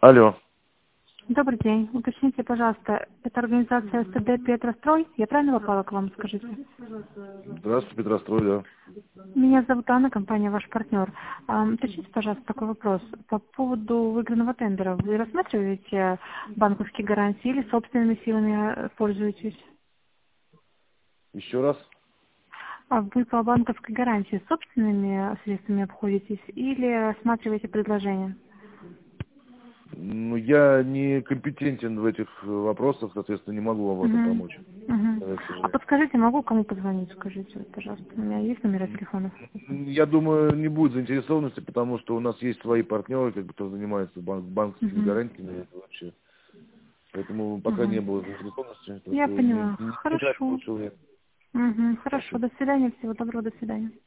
Алло. Добрый день. Уточните, пожалуйста, это организация СТД Петрострой? Я правильно попала к вам, скажите? Здравствуйте, Петрострой, да. Меня зовут Анна, компания «Ваш партнер». Уточните, пожалуйста, такой вопрос. По поводу выигранного тендера. Вы рассматриваете банковские гарантии или собственными силами пользуетесь? Еще раз. А вы по банковской гарантии собственными средствами обходитесь или рассматриваете предложение? Ну, я не компетентен в этих вопросах, соответственно, не могу вам в этом Мгм. помочь. Мгм. К А сожалению. подскажите, могу кому позвонить, скажите, вот, пожалуйста. У меня есть номера телефонов? Я думаю, не будет заинтересованности, потому что у нас есть свои партнеры, как бы, кто занимается банковскими Мгм. гарантиями это вообще. Поэтому пока не Мгм. было заинтересованности, Я просто поняла. не тратил Хорошо. человек. Угу. Хорошо. Спасибо. До свидания. Всего доброго. До свидания.